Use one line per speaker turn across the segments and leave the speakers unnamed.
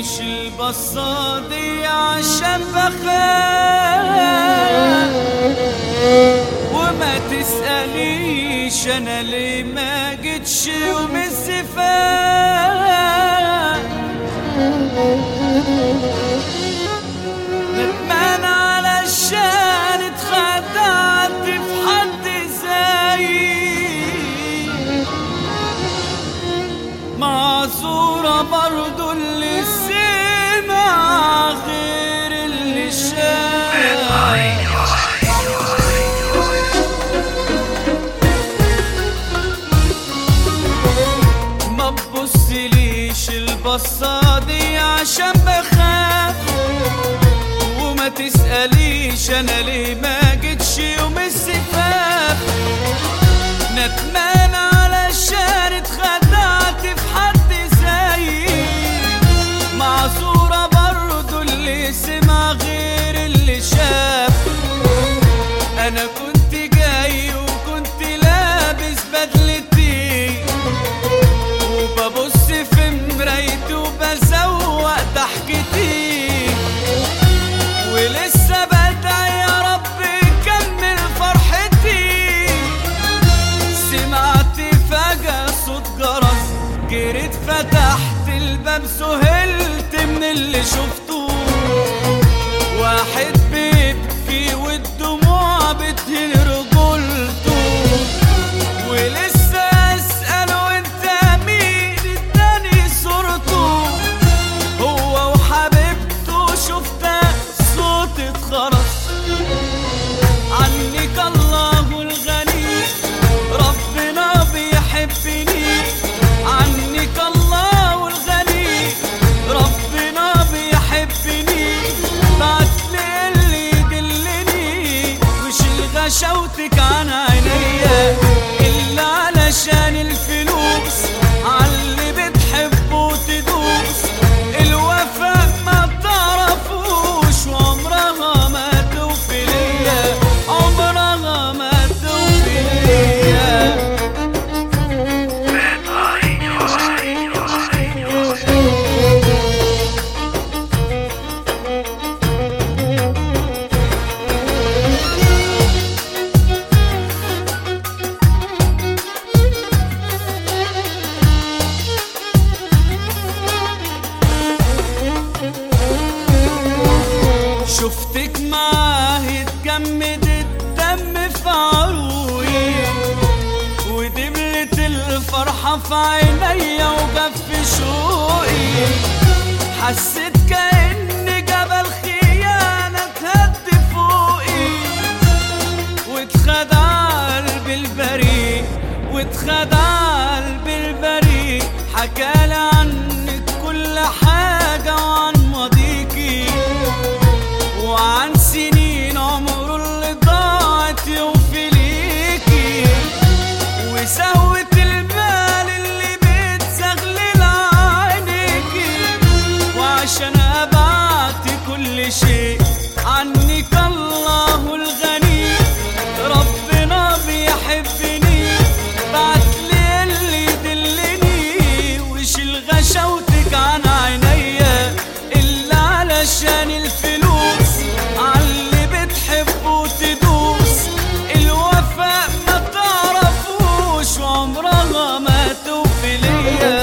تسأليش البصادي عشان بخاف، وما تسأليش انا ليه ما جيتش يوم الزفاف. ندمان علشان اتخدعت في حد زيي، معذورة برضو اللي سمع غير اللي شاف. ما تبصليش البصادي عشان بخاف، وما تسأليش انا ليه ما جيتش يوم الزفاف. ندمان علشان اتخدعت في حد زيي، معذورة برضو اللي سمع غير اللي شاف. انا كنت جاي وكنت لابس بدلتي، وببص في مرايتي وبزوق ضحكتي، ولسه بدعي يا رب كمل فرحتي. سمعت فجأة صوت جرس، جريت فتحت الباب سهلت من اللي شفته. واحد بيبكي والدموع بتهل رجولته، ولسه اسأله انت مين اداني صورته. هو وحبيبته شفتها صوت اتخرس. عنك الله الغني ربنا بيحبني، عنك الله الغني ربنا بيحبني. بعتلي اللي يدلني وشيل غشاوتك عن عينيا، إلا علشان الفلوس عاللي بتحبه تدوس. الوفاء ما تعرفوش وعمرها ما توفي ليا، عمرها ما توفي ليا. شفتك معاه اتجمد الدم في عروقي، ودبلة الفرحة في عينيا وجف شوقي. حسيت كأن جبل خيانة اتهد فوقي، واتخدع قلبي البريء، واتخدع قلبي البريء. حكالي عنك كل حاجة وعن ماضيكي، وعن سنين عمره اللي ضاعت يوفي ليكي، وسهوة البال اللي بتزغلل عينيكي. وعشان أبعت كل شيء عنك الله الغني ربنا بيحبني. بعتلي اللي يدلني وشيل غشاوتك عن عينيا، إلا علشان الفلوس عاللي بتحبه تدوس. الوفاء ما تعرفوش وعمرها ما توفي ليا.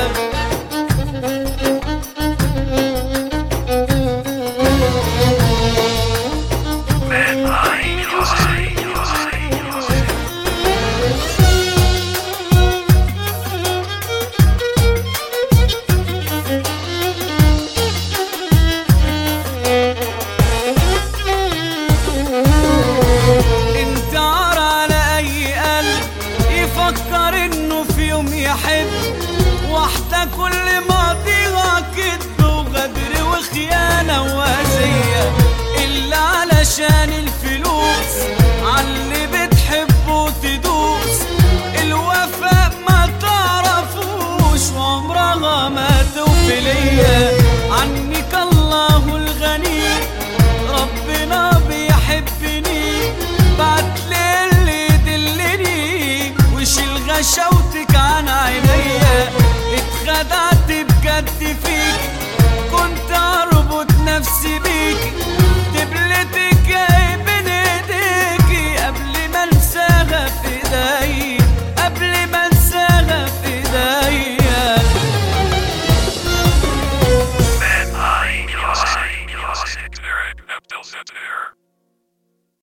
انت عار على اي قلب يفكر انه في يوم يحب واحدة كل ماضيها كدب وغدر وخيانة وأذية، إلا علشان الفلوس